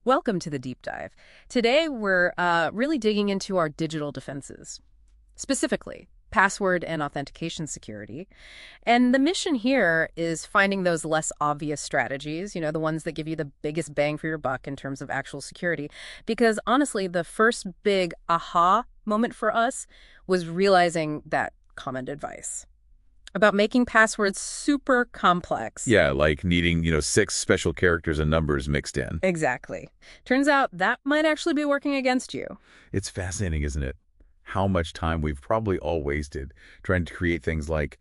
Welcome to the deep dive. Today, we're really digging into our digital defenses, specifically password and authentication security. And the mission here is finding those less obvious strategies, the ones that give you the biggest bang for your buck in terms of actual security. Because honestly, the first big aha moment for us was realizing that common advice about making passwords super complex. Yeah, like needing, 6 special characters and numbers mixed in. Exactly. Turns out that might actually be working against you. It's fascinating, isn't it? How much time we've probably all wasted trying to create things like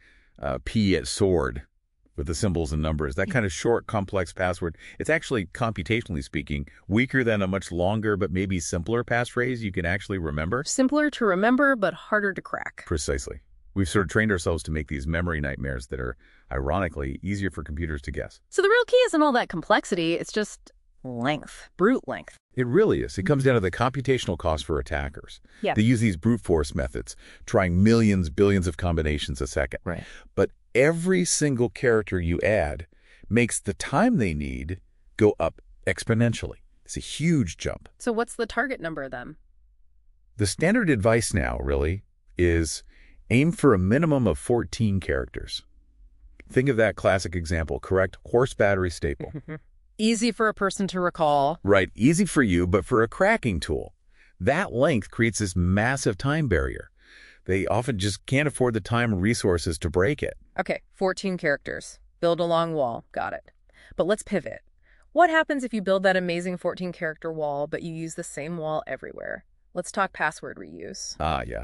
P at sword with the symbols and numbers. That kind of short, complex password. It's actually, computationally speaking, weaker than a much longer but maybe simpler passphrase you can actually remember. Simpler to remember, but harder to crack. Precisely. We've sort of trained ourselves to make these memory nightmares that are, ironically, easier for computers to guess. So the real key isn't all that complexity, it's just length, brute length. It really is. It comes down to the computational cost for attackers. Yeah. They use these brute force methods, trying millions, billions of combinations a second. Right. But every single character you add makes the time they need go up exponentially. It's a huge jump. So what's the target number then? The standard advice now, really, is aim for a minimum of 14 characters. Think of that classic example, correct horse battery staple. Easy for a person to recall. Right, easy for you, but for a cracking tool, that length creates this massive time barrier. They often just can't afford the time and resources to break it. Okay, 14 characters. Build a long wall. Got it. But let's pivot. What happens if you build that amazing 14-character wall, but you use the same wall everywhere? Let's talk password reuse. Yeah.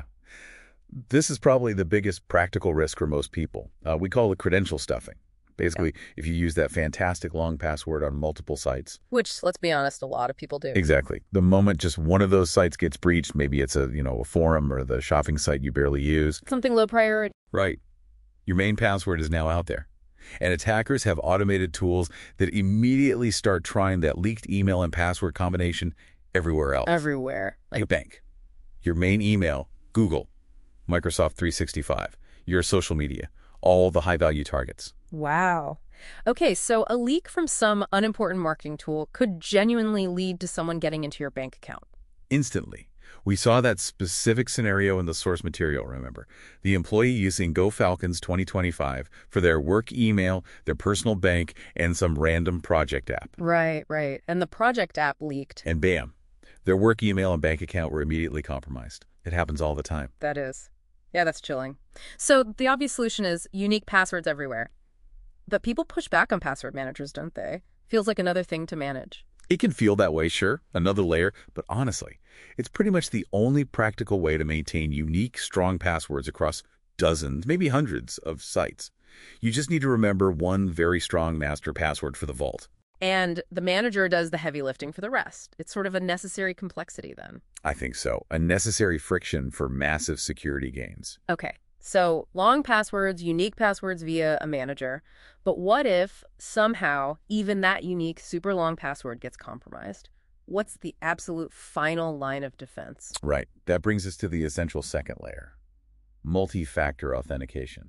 This is probably the biggest practical risk for most people. We call it credential stuffing. Basically, if you use that fantastic long password on multiple sites. Which, let's be honest, a lot of people do. Exactly. The moment just one of those sites gets breached, maybe it's a forum or the shopping site you barely use. Something low priority. Right. Your main password is now out there. And attackers have automated tools that immediately start trying that leaked email and password combination everywhere else. Everywhere. Like a bank. Your main email, Google, Microsoft 365, your social media, all the high-value targets. Wow. Okay, so a leak from some unimportant marketing tool could genuinely lead to someone getting into your bank account. Instantly. We saw that specific scenario in the source material, remember? The employee using GoFalcons 2025 for their work email, their personal bank, and some random project app. Right. And the project app leaked. And bam, their work email and bank account were immediately compromised. It happens all the time. That is. Yeah, that's chilling. So the obvious solution is unique passwords everywhere. But people push back on password managers, don't they? Feels like another thing to manage. It can feel that way, sure, another layer, but honestly, it's pretty much the only practical way to maintain unique, strong passwords across dozens, maybe hundreds of sites. You just need to remember one very strong master password for the vault. And the manager does the heavy lifting for the rest. It's sort of a necessary complexity then. I think so. A necessary friction for massive security gains. Okay, so long passwords, unique passwords via a manager. But what if somehow even that unique super long password gets compromised? What's the absolute final line of defense? Right. That brings us to the essential second layer. Multi-factor authentication.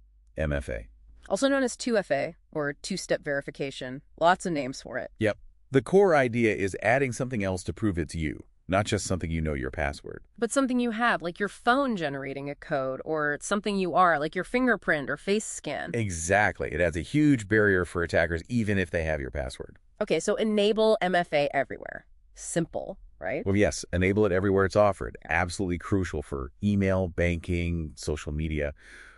MFA. Also known as 2FA, or two-step verification. Lots of names for it. Yep. The core idea is adding something else to prove it's you, not just something you know your password. But something you have, like your phone generating a code, or something you are, like your fingerprint or face scan. Exactly. It adds a huge barrier for attackers, even if they have your password. Okay, so enable MFA everywhere. Simple, right? Well, yes, enable it everywhere it's offered. Absolutely crucial for email, banking, social media.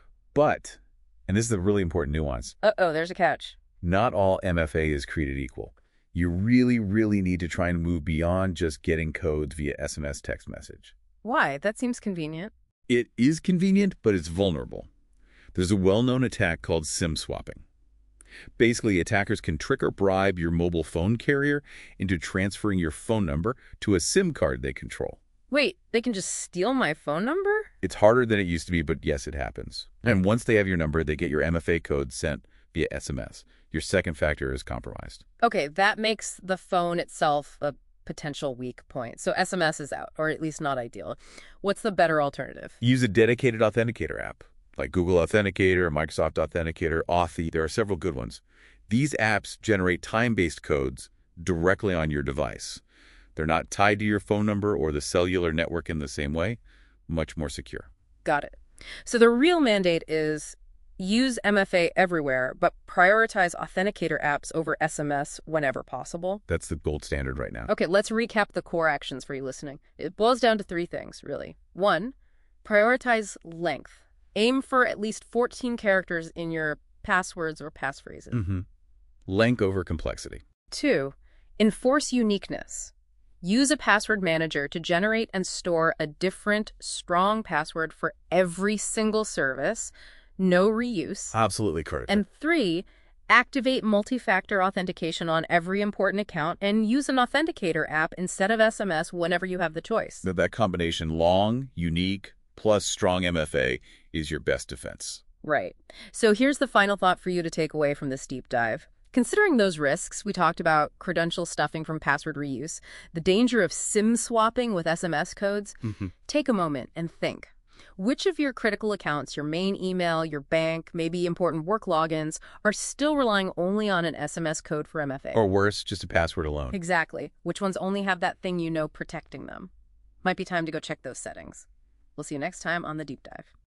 But, and this is a really important nuance, Uh-oh, there's a catch. not all MFA is created equal. You really, really need to try and move beyond just getting codes via SMS text message. Why? That seems convenient. It is convenient, but it's vulnerable. There's a well-known attack called SIM swapping. Basically, attackers can trick or bribe your mobile phone carrier into transferring your phone number to a SIM card they control. Wait, they can just steal my phone number? It's harder than it used to be, but yes, it happens. And once they have your number, they get your MFA code sent via SMS. Your second factor is compromised. Okay, that makes the phone itself a potential weak point. So SMS is out, or at least not ideal. What's the better alternative? Use a dedicated authenticator app, like Google Authenticator, Microsoft Authenticator, Authy. There are several good ones. These apps generate time-based codes directly on your device. They're not tied to your phone number or the cellular network in the same way. Much more secure. Got it. So the real mandate is use MFA everywhere, but prioritize authenticator apps over SMS whenever possible. That's the gold standard right now. Okay, let's recap the core actions for you listening. It boils down to 3 things, really. 1, prioritize length. Aim for at least 14 characters in your passwords or passphrases. Length over complexity. 2, enforce uniqueness. Use a password manager to generate and store a different, strong password for every single service. No reuse. Absolutely critical. And 3, activate multi-factor authentication on every important account and use an authenticator app instead of SMS whenever you have the choice. That combination, long, unique, plus strong MFA, is your best defense. Right. So here's the final thought for you to take away from this deep dive. Considering those risks, we talked about credential stuffing from password reuse, the danger of SIM swapping with SMS codes, take a moment and think. Which of your critical accounts, your main email, your bank, maybe important work logins, are still relying only on an SMS code for MFA? Or worse, just a password alone. Exactly. Which ones only have that thing you know protecting them? Might be time to go check those settings. We'll see you next time on The Deep Dive.